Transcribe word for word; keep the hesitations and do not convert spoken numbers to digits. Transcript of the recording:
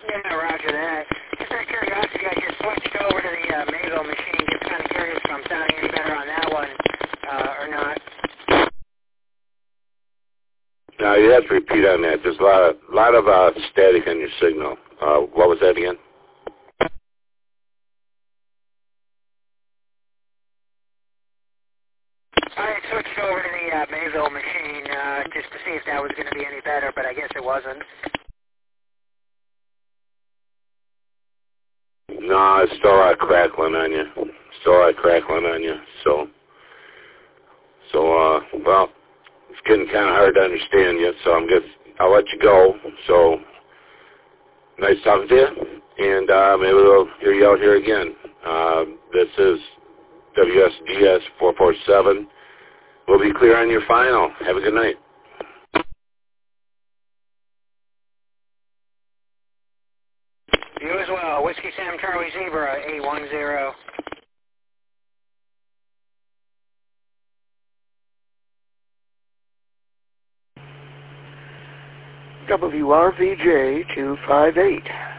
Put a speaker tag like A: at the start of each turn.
A: Yeah, roger that. Just out of curiosity, I just switched over to the uh, Mayville machine. Just kind of curious if I'm sounding any better on that one uh, or not.
B: No, you have to repeat on that. There's a lot of, lot of uh, static on your signal. Uh, what was that again?
A: I switched over to the uh, Mayville machine uh, just to see if that was going to be any better, but I guess it wasn't.
B: No, it's still uh, crackling on you. Still uh, crackling on you. So, so uh, well, it's getting kind of hard to understand you. So I'm gonna, I'll let you go. So, nice talking to you, and uh, maybe we'll hear you out here again. Uh, this is W S D S four four seven. We'll be clear on your final. Have a good night.
A: You as well. Whiskey Sam Charlie Zebra, eight one zero.
C: W R V J two five eight.